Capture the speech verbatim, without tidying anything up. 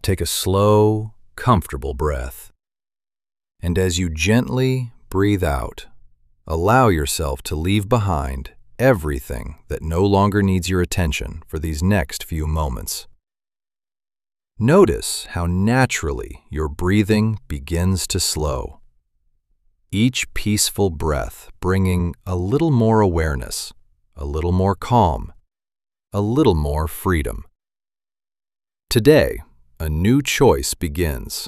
Take a slow, comfortable breath. And as you gently breathe out, allow yourself to leave behind everything that no longer needs your attention for these next few moments. Notice how naturally your breathing begins to slow. Each peaceful breath bringing a little more awareness, a little more calm, a little more freedom. Today, a new choice begins.